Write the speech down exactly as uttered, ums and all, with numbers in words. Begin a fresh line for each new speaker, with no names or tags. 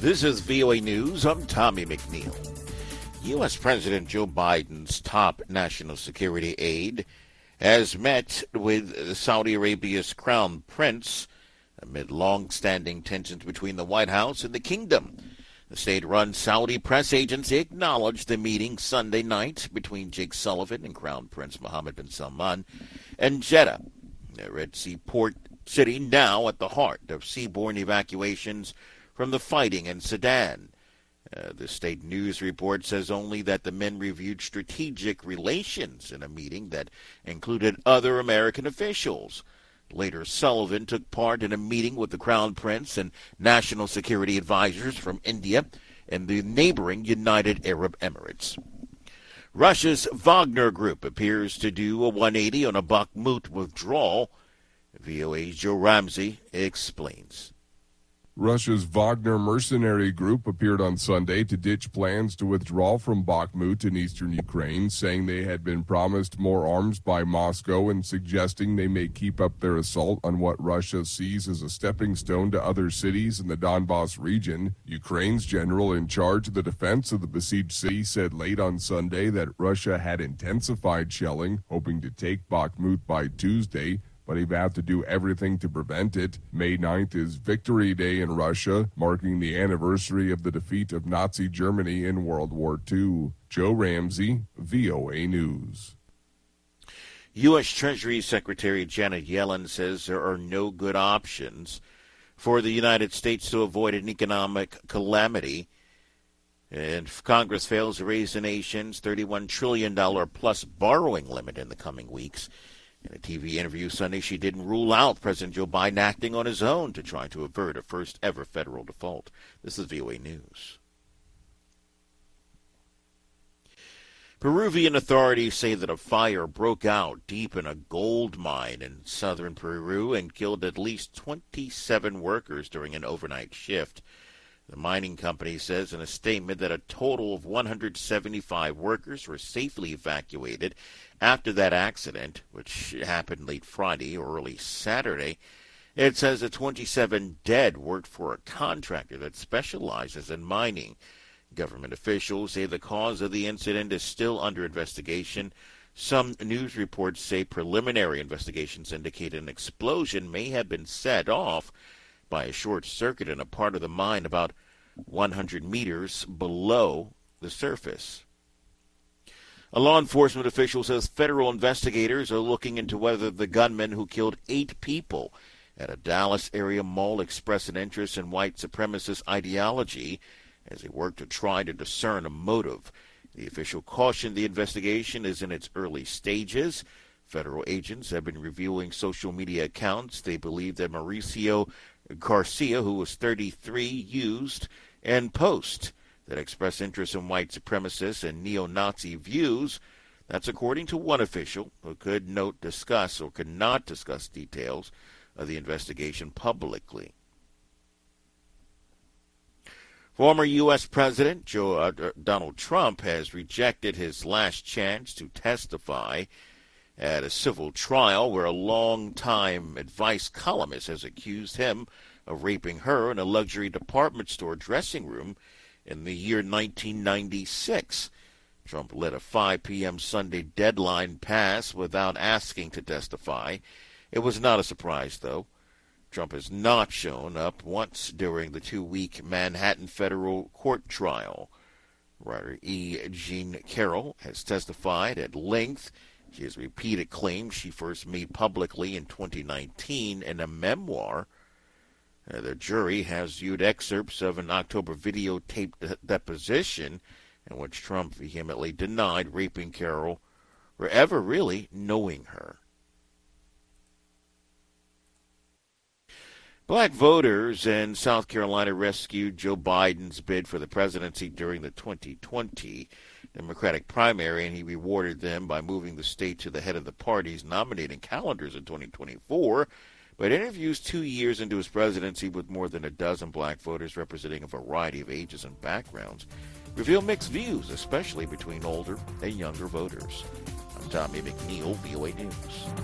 This is V O A News. I'm Tommy McNeil. U S. President Joe Biden's top national security aide has met with Saudi Arabia's crown prince amid long-standing tensions between the White House and the kingdom. The state-run Saudi press agency acknowledged the meeting Sunday night between Jake Sullivan and Crown Prince Mohammed bin Salman and Jeddah, a Red Sea port city now at the heart of seaborne evacuations from the fighting in Sudan. Uh, the state news report says only that the men reviewed strategic relations in a meeting that included other American officials. Later, Sullivan took part in a meeting with the Crown Prince and national security advisors from India and the neighboring United Arab Emirates. Russia's Wagner Group appears to do a one eighty on a Bakhmut withdrawal. V O A's Joe Ramsey explains.
Russia's Wagner mercenary group appeared on Sunday to ditch plans to withdraw from Bakhmut in eastern Ukraine, saying they had been promised more arms by Moscow and suggesting they may keep up their assault on what Russia sees as a stepping stone to other cities in the Donbas region. Ukraine's general in charge of the defense of the besieged city said late on Sunday that Russia had intensified shelling, hoping to take Bakhmut by Tuesday, but he vowed to do everything to prevent it. May ninth is Victory Day in Russia, marking the anniversary of the defeat of Nazi Germany in World War Two. Joe Ramsey, V O A News.
U S. Treasury Secretary Janet Yellen says there are no good options for the United States to avoid an economic calamity. And if Congress fails to raise the nation's thirty-one trillion dollars plus borrowing limit in the coming weeks. In a T V interview Sunday, she didn't rule out President Joe Biden acting on his own to try to avert a first-ever federal default. This is V O A News. Peruvian authorities say that a fire broke out deep in a gold mine in southern Peru and killed at least twenty-seven workers during an overnight shift. The mining company says in a statement that a total of one hundred seventy-five workers were safely evacuated after that accident, which happened late Friday or early Saturday. It says the twenty-seven dead worked for a contractor that specializes in mining. Government officials say the cause of the incident is still under investigation. Some news reports say preliminary investigations indicate an explosion may have been set off by a short circuit in a part of the mine about one hundred meters below the surface. A law enforcement official says federal investigators are looking into whether the gunman who killed eight people at a Dallas area mall expressed an interest in white supremacist ideology as they work to try to discern a motive. The official cautioned the investigation is in its early stages. Federal agents have been reviewing social media accounts they believe that Mauricio Garcia, who was thirty-three, used, and posts that express interest in white supremacist and neo-Nazi views. That's according to one official who could not discuss or could not discuss details of the investigation publicly. Former U S. President Joe, uh, Donald Trump has rejected his last chance to testify at a civil trial where a long-time advice columnist has accused him of raping her in a luxury department store dressing room in the year nineteen ninety-six. Trump let a five p.m. Sunday deadline pass without asking to testify. It was not a surprise, though. Trump has not shown up once during the two-week Manhattan federal court trial. Writer E. Jean Carroll has testified at length. She has repeated claims she first made publicly in twenty nineteen in a memoir. Uh, the jury has viewed excerpts of an October videotaped de- deposition in which Trump vehemently denied raping Carroll or ever really knowing her. Black voters in South Carolina rescued Joe Biden's bid for the presidency during the twenty twenty Democratic primary, and he rewarded them by moving the state to the head of the party's nominating calendars in twenty twenty-four. But interviews two years into his presidency with more than a dozen black voters representing a variety of ages and backgrounds reveal mixed views, especially between older and younger voters. I'm Tommy McNeil, V O A News.